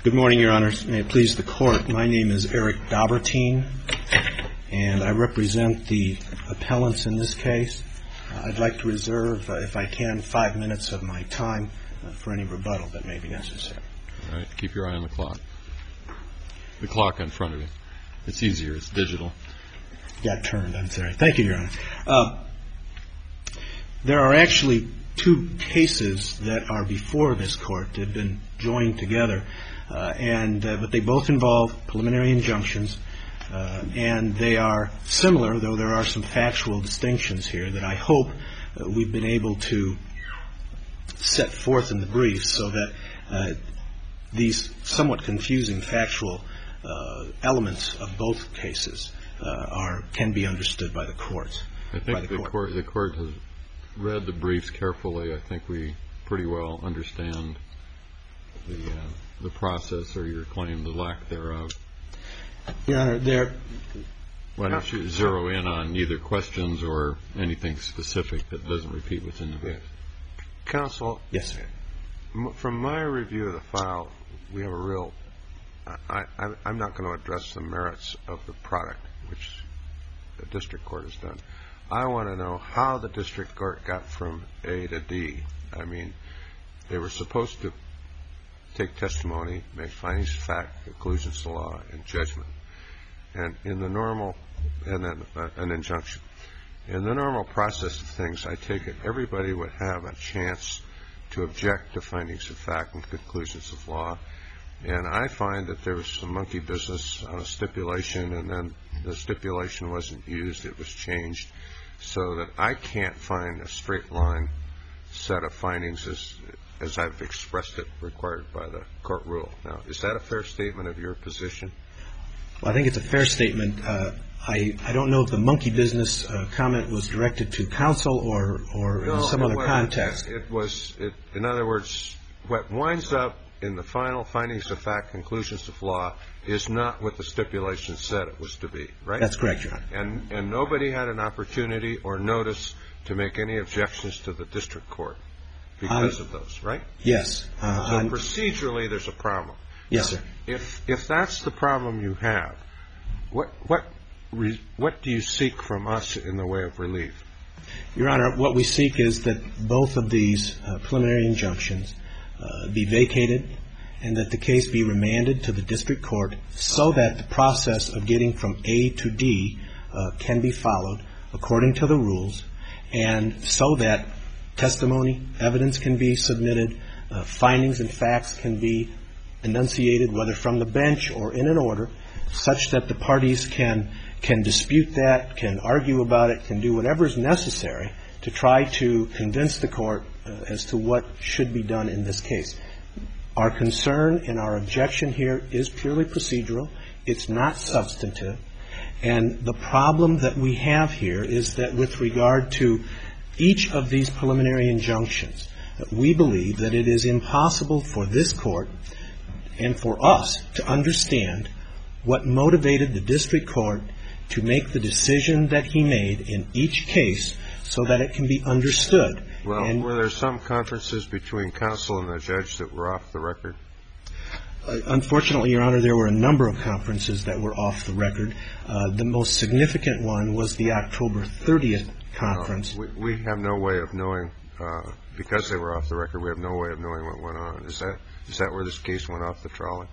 Good morning, Your Honors. May it please the Court, my name is Eric Daubertine, and I represent the appellants in this case. I'd like to reserve, if I can, 5 minutes of my time for any rebuttal that may be necessary. All right. Keep your eye on the clock. The clock in front of you. It's easier. It's digital. Got turned. I'm sorry. Thank you, Your Honor. There are actually two cases that are before this Court. They've been joined together, but they both involve preliminary injunctions, and they are similar, though there are some factual distinctions here that I hope we've been able to set forth in the brief so that these somewhat confusing factual elements of both cases can be understood by the courts. I think the court has read the briefs carefully. I think we pretty well understand the process, or your claim, the lack thereof. Your Honor, why don't you zero in on either questions or anything specific that doesn't repeat what's in the brief? Counsel? Yes, sir. From my review of the file, we have a real I'm not going to address the merits of the product, which the district court has done. I want to know how the district court got from A to D. I mean, they were supposed to take testimony, make findings of fact, conclusions to law, and judgment. And in the normal, and then an injunction. In the normal process of things, I take it everybody would have a chance to object to findings of fact and conclusions of law. And I find that there was some monkey business on a stipulation, and then the stipulation wasn't used. It was changed so that I can't find a straight line set of findings as I've expressed it required by the court rule. Now, is that a fair statement of your position? Well, I think it's a fair statement. I don't know if the monkey business comment was directed to counsel or in some other context. In other words, what winds up in the final findings of fact, conclusions of law, is not what the stipulation said it was to be, right? That's correct, Your Honor. And nobody had an opportunity or notice to make any objections to the district court because of those, right? Yes. So procedurally, there's a problem. Yes, sir. If that's the problem you have, what do you seek from us in the way of relief? Your Honor, what we seek is that both of these preliminary injunctions be vacated and that the case be remanded to the district court so that the process of getting from A to D can be followed according to the rules, and so that testimony, evidence can be submitted, findings and facts can be enunciated, whether from the bench or in an order, such that the parties can dispute that, can argue about it, can do whatever is necessary to try to convince the court as to what should be done in this case. Our concern and our objection here is purely procedural. It's not substantive. And the problem that we have here is that with regard to each of these preliminary injunctions, we believe that it is impossible for this court and for us to understand what motivated the district court to make the decision that he made in each case so that it can be understood. Well, were there some conferences between counsel and the judge that were off the record? Unfortunately, Your Honor, there were a number of conferences that were off the record. The most significant one was the October 30th conference. We have no way of knowing, because they were off the record, we have no way of knowing what went on. Is that where this case went off the trolley?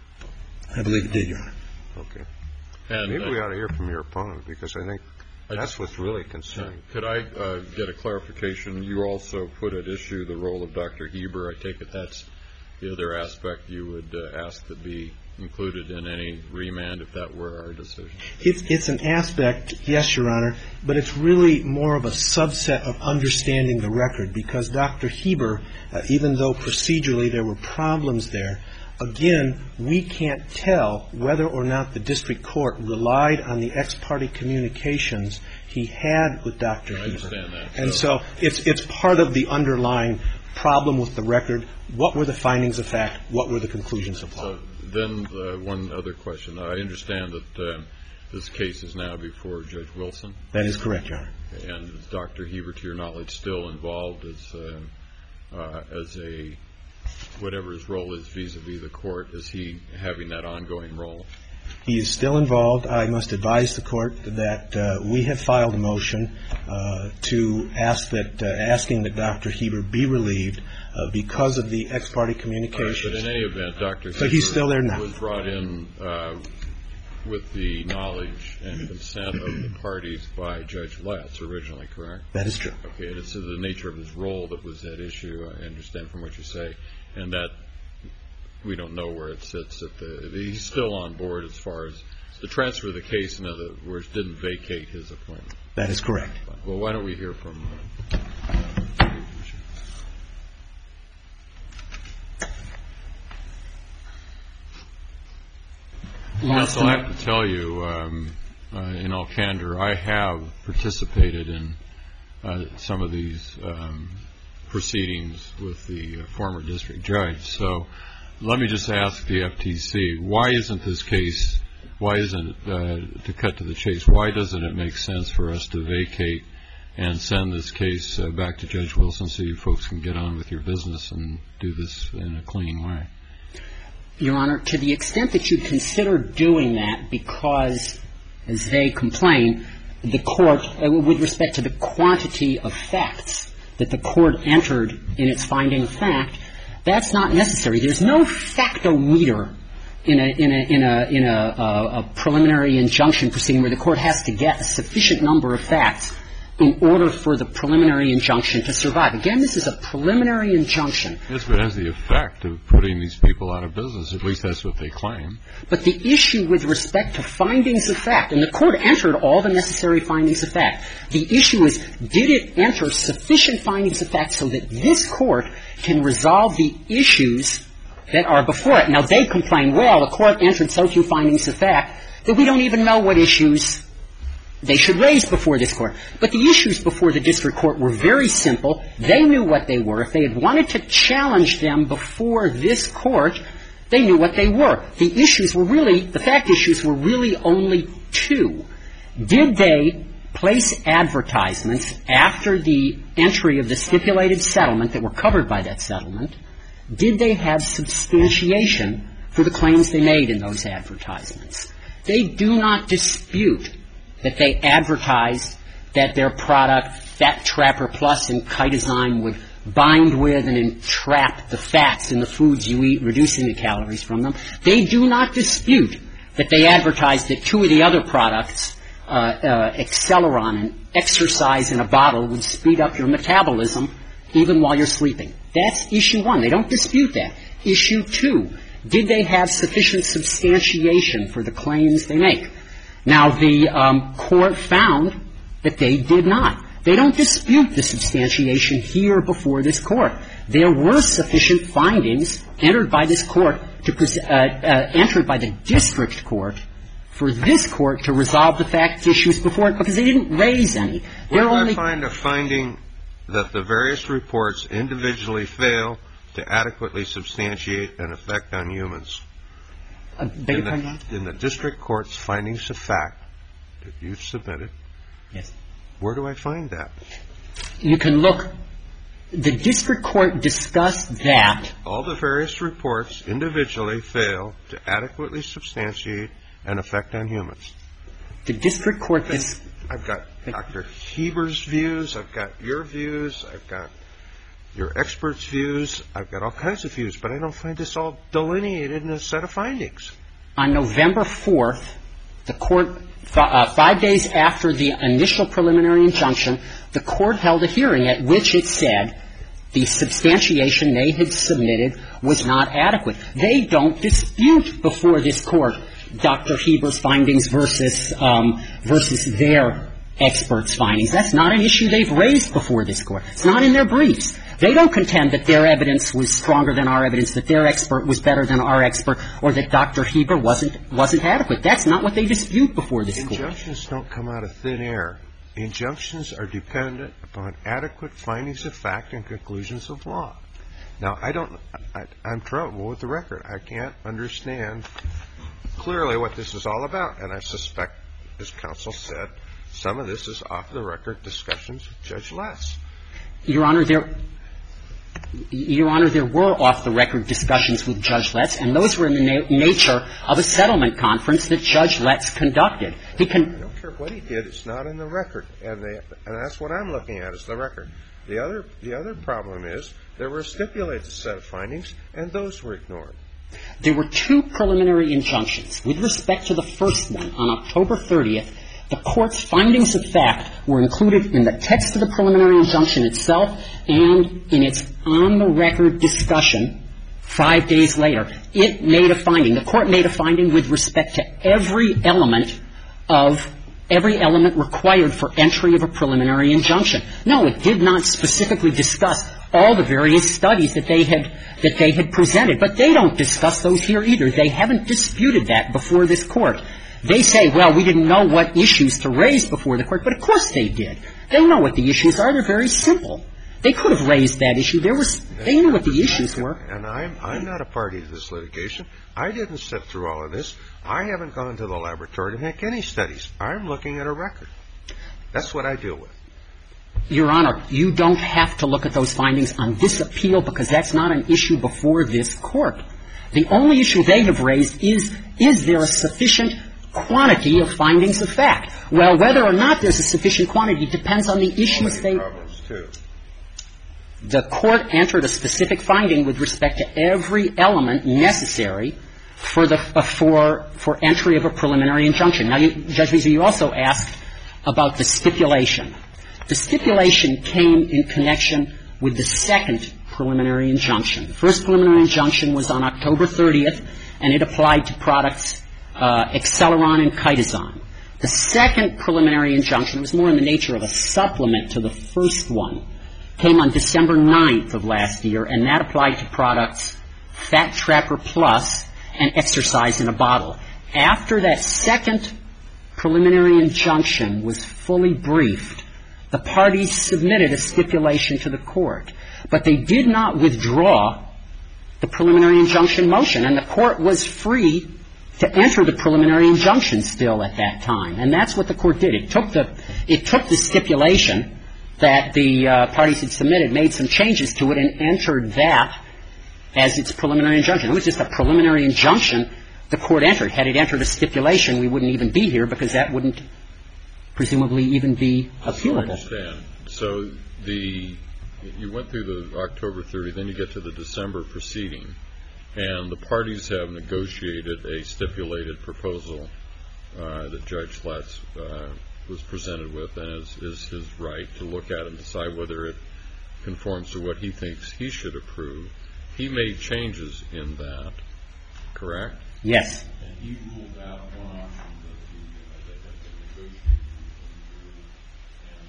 I believe it did, Your Honor. Okay. Maybe we ought to hear from your opponent, because I think that's what's really concerning. Could I get a clarification? You also put at issue the role of Dr. Heber. I take it that's the other aspect you would ask to be included in any remand if that were our decision. It's an aspect, yes, Your Honor, but it's really more of a subset of understanding the record, because Dr. Heber, even though procedurally there were problems there, again, we can't tell whether or not the district court relied on the ex parte communications he had with Dr. Heber. I understand that. And so it's part of the underlying problem with the record. What were the findings of fact? What were the conclusions of law? So then one other question. I understand that this case is now before Judge Wilson. That is correct, Your Honor. And is Dr. Heber, to your knowledge, still involved as a whatever his role is vis-a-vis the court, is he having that ongoing role? He is still involved. I must advise the court that we have filed a motion to asking that Dr. Heber be relieved because of the ex parte communications. But in any event, Dr. So he's still there now. Heber was brought in with the knowledge and consent of the parties by Judge Letts originally, correct? That is true. Okay, and it's the nature of his role that was at issue, I understand from what you say, and that we don't know where it sits. He's still on board as far as the transfer of the case, in other words, didn't vacate his appointment. That is correct. Well, why don't we hear from Counsel, I have to tell you, in all candor, I have participated in some of these proceedings with the former district judge. So let me just ask the FTC, why isn't this case, to cut to the chase, why doesn't it make sense for us to vacate and send this case back to Judge Wilson so you folks can get on with your business and do this in a clean way? Your Honor, to the extent that you consider doing that because, as they complain, the court, with respect to the quantity of facts that the court entered in its finding of fact, that's not necessary. There's no factometer in a preliminary injunction proceeding where the court has to get a sufficient number of facts in order for the preliminary injunction to survive. Again, this is a preliminary injunction. Yes, but it has the effect of putting these people out of business. At least that's what they claim. But the issue with respect to findings of fact, and the court entered all the necessary findings of fact, the issue is, did it enter sufficient findings of fact so that this court can resolve the issues that are before it? Now, they complain, well, the court entered so few findings of fact that we don't even know what issues they should raise before this court. But the issues before the district court were very simple. They knew what they were. If they had wanted to challenge them before this court, they knew what they were. The issues were really, the fact issues were really only two. Did they place advertisements after the entry of the stipulated settlement that were covered by that settlement? Did they have substantiation for the claims they made in those advertisements? They do not dispute that they advertised that their product, Fat Trapper Plus and Chitozyme, would bind with and entrap the fats in the foods you eat, reducing the calories from them. They do not dispute that they advertised that two of the other products, Acceleron and Exercise in a Bottle, would speed up your metabolism even while you're sleeping. That's issue one. They don't dispute that. Issue two, did they have sufficient substantiation for the claims they make? Now, the court found that they did not. They don't dispute the substantiation here before this court. There were sufficient findings entered by this court entered by the district court for this court to resolve the fact issues before it, because they didn't raise any. Where do I find a finding that the various reports individually fail to adequately substantiate an effect on humans? In the district court's findings of fact that you've submitted, yes. Where do I find that? You can look. The district court discussed that. All the various reports individually fail to adequately substantiate an effect on humans. The district court I've got Dr. Heber's views. I've got your views. I've got your experts' views. I've got all kinds of views, but I don't find this all delineated in a set of findings. On November 4th, the court, 5 days after the initial preliminary injunction, the court held a hearing at which it said the substantiation they had submitted was not adequate. They don't dispute before this court Dr. Heber's findings versus their experts' findings. That's not an issue they've raised before this court. It's not in their briefs. They don't contend that their evidence was stronger than our evidence, that their expert was better than our expert, or that Dr. Heber wasn't adequate. That's not what they dispute before this court. Injunctions don't come out of thin air. Injunctions are dependent upon adequate findings of fact and conclusions of law. Now, I'm troubled with the record. I can't understand clearly what this is all about, and I suspect, as counsel said, some of this is off-the-record discussions with Judge Less. Your Honor, Your Honor, there were off-the-record discussions with Judge Letts, and those were in the nature of a settlement conference that Judge Letts conducted. I don't care what he did. It's not in the record. And that's what I'm looking at is the record. The other problem is there were a stipulated set of findings, and those were ignored. There were two preliminary injunctions. With respect to the first one, on October 30th, the Court's findings of fact were included in the text of the preliminary injunction itself and in its on-the-record discussion 5 days later. It made a finding. The Court made a finding with respect to every element required for entry of a preliminary injunction. No, it did not specifically discuss all the various studies that they had presented. But they don't discuss those here either. They haven't disputed that before this Court. They say, well, we didn't know what issues to raise before the Court, but of course they did. They know what the issues are. They're very simple. They could have raised that issue. They knew what the issues were. And I'm not a party to this litigation. I didn't sit through all of this. I haven't gone to the laboratory to make any studies. I'm looking at a record. That's what I deal with. Your Honor, you don't have to look at those findings on this appeal because that's not an issue before this Court. The only issue they have raised is there a sufficient quantity of findings of fact? Well, whether or not there's a sufficient quantity depends on the issues they... Problems, too. The Court entered a specific finding with respect to every element necessary for entry of a preliminary injunction. Now, Judge Visa, you also asked about the stipulation. The stipulation came in connection with the second preliminary injunction. The first preliminary injunction was on October 30th, and it applied to products Acceleron and Chitazon. The second preliminary injunction was more in the nature of a supplement to the first one. Came on December 9th of last year, and that applied to products Fat Trapper Plus and Exercise in a Bottle. After that second preliminary injunction was fully briefed, the parties submitted a stipulation to the Court, but they did not withdraw the preliminary injunction motion, and the Court was free to enter the preliminary injunction still at that time. And that's what the Court did. It took the stipulation that the parties had submitted, made some changes to it, and entered that as its preliminary injunction. It was just a preliminary injunction the Court entered. Had it entered a stipulation, we wouldn't even be here because that wouldn't presumably even be appealable. I understand. So you went through the October 30th, then you get to the December proceeding, and the parties have negotiated a stipulated proposal that Judge Letts was presented with, and is his right to look at and decide whether it conforms to what he thinks he should approve. He made changes in that, correct? Yes. And he ruled out one option that had been negotiated between you and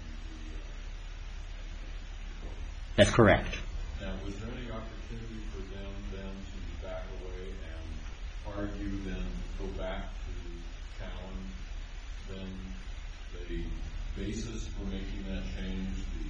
the That's correct. Now, was there any opportunity for them then to back away and argue, then go back to challenge then the basis for making that change?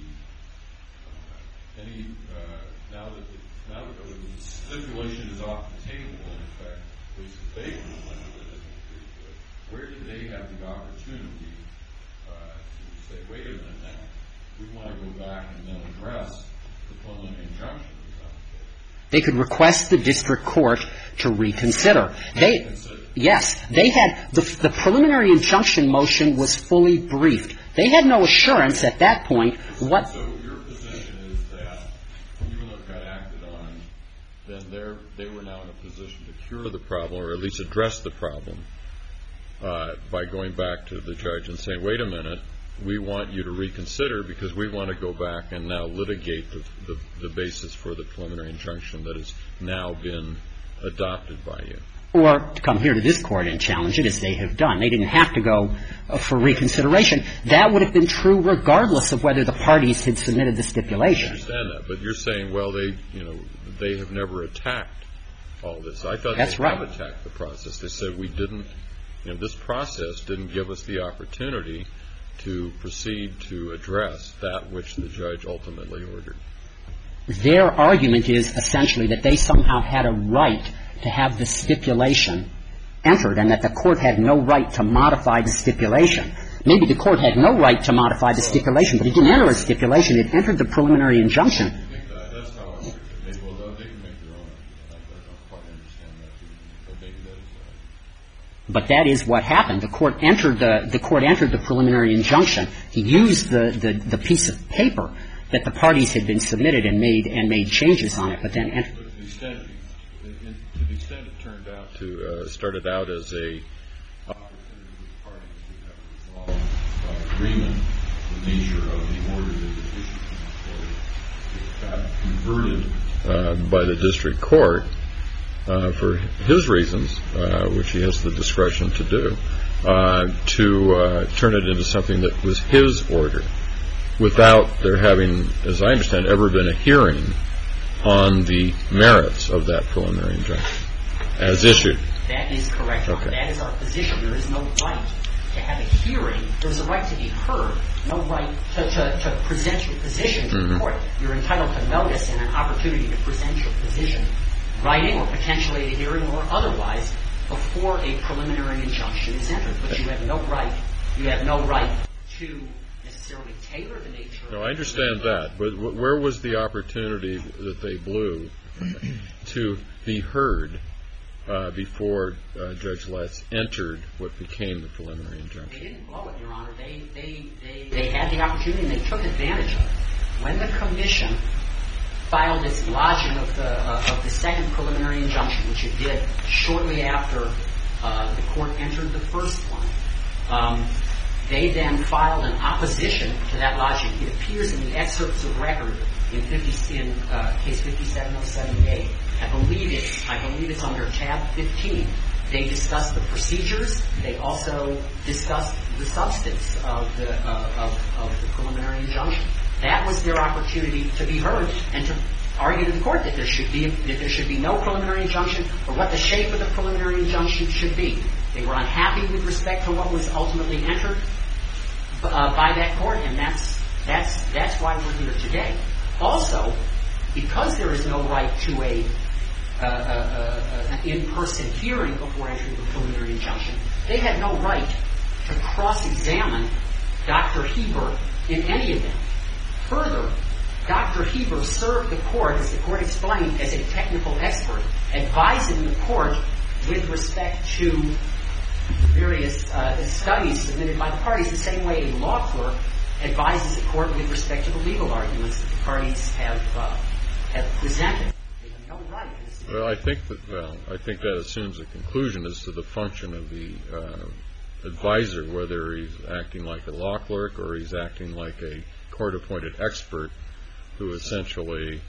Now that the stipulation is off the table, in effect, at least the big one, where did they have the opportunity to say, wait a minute now, we want to go back and then address the preliminary injunction? They could request the district court to reconsider. Yes, they had the preliminary injunction motion was fully briefed. They had no assurance at that point what. So your position is that even though it got acted on, then they were now in a position to cure the problem or at least address the problem by going back to the judge and saying, wait a minute, we want you to reconsider because we want to go back and now litigate the basis for the preliminary injunction that has now been adopted by you. Or to come here to this court and challenge it as they have done. They didn't have to go for reconsideration. That would have been true regardless of whether the parties had submitted the stipulation. I understand that, but you're saying, well, they have never attacked all this. I thought That's they right. have attacked the process. They said we didn't, this process didn't give us the opportunity to proceed to address that which the judge ultimately ordered. Their argument is essentially that they somehow had a right to have the stipulation entered and that the court had no right to modify the stipulation. Maybe the court had no right to modify the stipulation, but it didn't enter a stipulation. It entered the preliminary injunction. I think that's how maybe that is right. But that is what happened. The court entered the preliminary injunction. He used the piece of paper that the parties had been submitted and made changes on it, but then entered. To the extent it turned out to started out as a opportunity for the parties to have resolved by agreement the nature of the order that was issued from the court, converted by the district court for his reasons, which he has the discretion to do, to turn it into something that was his order, without there having, as I understand, ever been a hearing on the merits of that preliminary injunction as issued. That is correct. Okay. That is our position. There is no right to have a hearing. There is a right to be heard, no right to present your position to the court. You're entitled to notice and an opportunity to present your position, writing or potentially a hearing or otherwise, before a preliminary injunction is entered. But you have no right. You have no right to necessarily tailor the nature. No, I understand that. But where was the opportunity that they blew to be heard before Judge Letts entered what became the preliminary injunction? They didn't blow it, Your Honor. They had the opportunity and they took advantage of it. When the commission filed its lodging of the second preliminary injunction, which it did shortly after the court entered the first one, they then filed an opposition to that lodging. It appears in the excerpts of record in case 57078. I believe it's under tab 15. They discussed the procedures. They also discussed the substance of the preliminary injunction. That was their opportunity to be heard and to argue to the court that there should be no preliminary injunction or what the shape of the preliminary injunction should be. They were unhappy with respect to what was ultimately entered by that court, and that's why we're here today. Also, because there is no right to an in-person hearing before entering the preliminary injunction, they had no right to cross-examine Dr. Heber in any event. Further, Dr. Heber served the court, as the court explained, as a technical expert, advising the court with respect to various studies submitted by the parties, the same way a law clerk advises the court with respect to the legal arguments that the parties have presented. They have no right to this. Well, I think that assumes a conclusion as to the function of the advisor, whether he's acting like a law clerk or he's acting like a court-appointed expert who essentially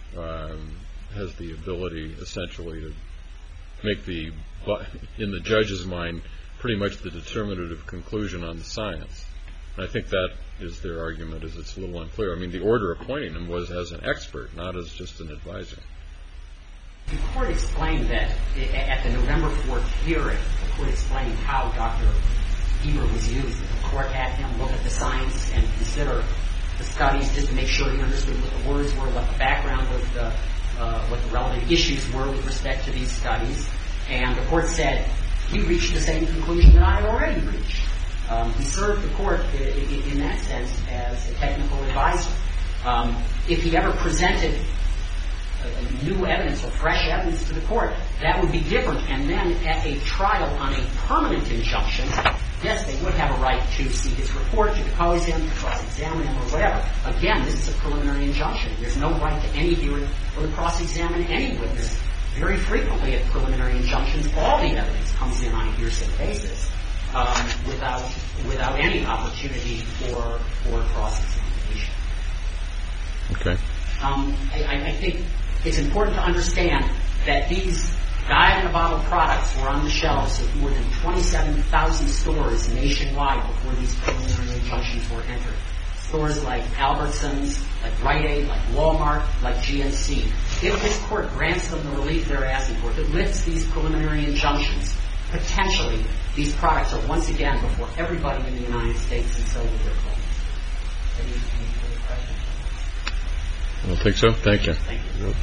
has the ability essentially to make in the judge's mind, pretty much the determinative conclusion on the science. And I think that is their argument, is it's a little unclear. I mean, the order appointing him was as an expert, not as just an advisor. The court explained that at the November 4th hearing, the court explained how Dr. Heber was used. The court had him look at the science and consider the studies just to make sure he understood what the words were, what the background of what the relevant issues were with respect to these studies. And the court said he reached the same conclusion that I had already reached. He served the court in that sense as a technical advisor. If he ever presented new evidence or fresh evidence to the court, that would be different. And then at a trial on a permanent injunction, yes, they would have a right to see his report, to depose him, to cross-examine him, or whatever. Again, this is a preliminary injunction. There's no right to any hearing or to cross-examine any witness. Very frequently at preliminary injunctions, all the evidence comes in on a hearsay basis without any opportunity for cross-examination. Okay. I think it's important to understand that these died-in-a-bottle products were on the shelves of more than 27,000 stores nationwide before these preliminary injunctions were entered. Stores like Albertsons, like Rite Aid, like Walmart, like GNC. If this court grants them the relief they're asking for, if it lifts these preliminary injunctions, potentially these products are once again before everybody in the United States, and so will their claims. Any further questions? I don't think so. Thank you. Thank you.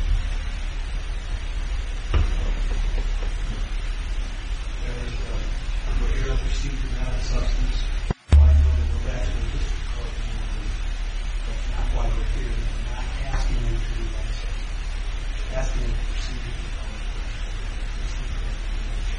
We're here to proceed to not a substance. Why don't we go back to the district court? That's not why we're here. We're not asking them to do that. We're asking them to proceed to the court.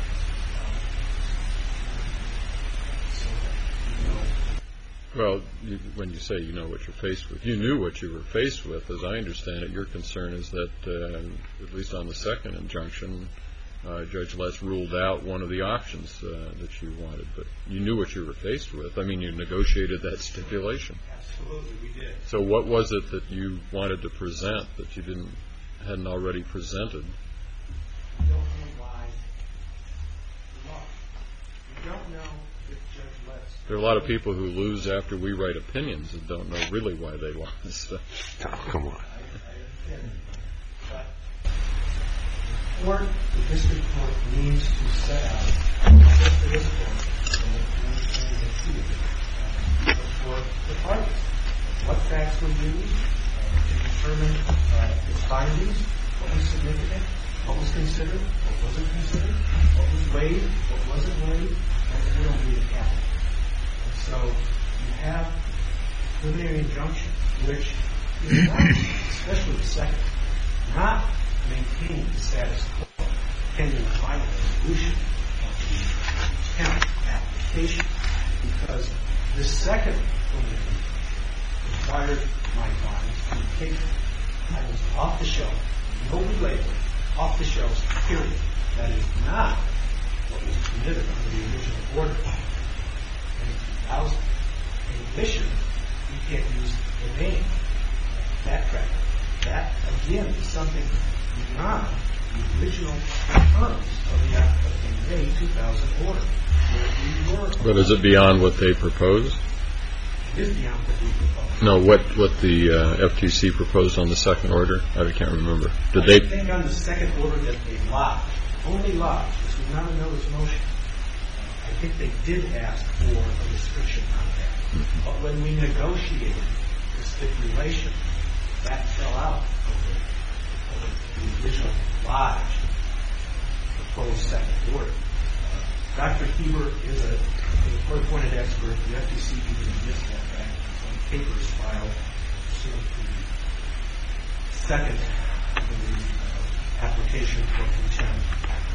Well, when you say you know what you're faced with, you knew what you were faced with. As I understand it, your concern is that, at least on the second injunction, Judge Letts ruled out one of the options that you wanted. But you knew what you were faced with. I mean, you negotiated that stipulation. Absolutely, we did. So what was it that you wanted to present that you hadn't already presented? We don't know why we lost. We don't know if Judge Letts... There are a lot of people who lose after we write opinions and don't know really why they lost. Oh, come on. I understand. But the district court needs to set out, just for this court, for the parties, what facts were used to determine its findings, what was significant, what was considered, what wasn't considered, what was weighed, what wasn't weighed, and we don't need a cap. And so you have preliminary injunction, which is not, especially the second, not maintaining the status quo pending the final resolution of the count application, because the second preliminary required my clients to take items off the shelf, no label, off the shelves, period. That is not what was permitted under the original order. And without a mission, you can't use the name, that track. That, again, is something beyond the original terms of the May 2000 order. But is it beyond what they proposed? It is beyond what we proposed. No, what the FTC proposed on the second order? I can't remember. Did they? I think on the second order that they lodged, only lodged, this was not a notice motion. I think they did ask for a restriction on that. Mm-hmm. But when we negotiated the stipulation, that fell out of the original lodged proposed second order. Dr. Heber is a court-appointed expert. The FTC even admits that fact on papers filed pursuant to the second application for contempt.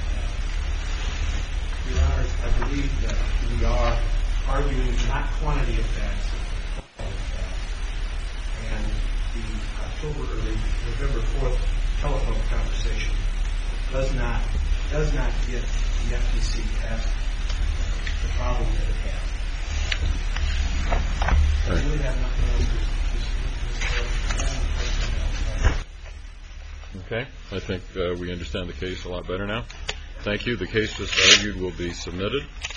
Your Honor, I believe that we are arguing not quantity of facts, but quality of facts. And the November 4th telephone conversation does not get the FTC past the problem that it has. I really have nothing else to Okay. I think we understand the case a lot better now. Thank you. The case just argued will be submitted.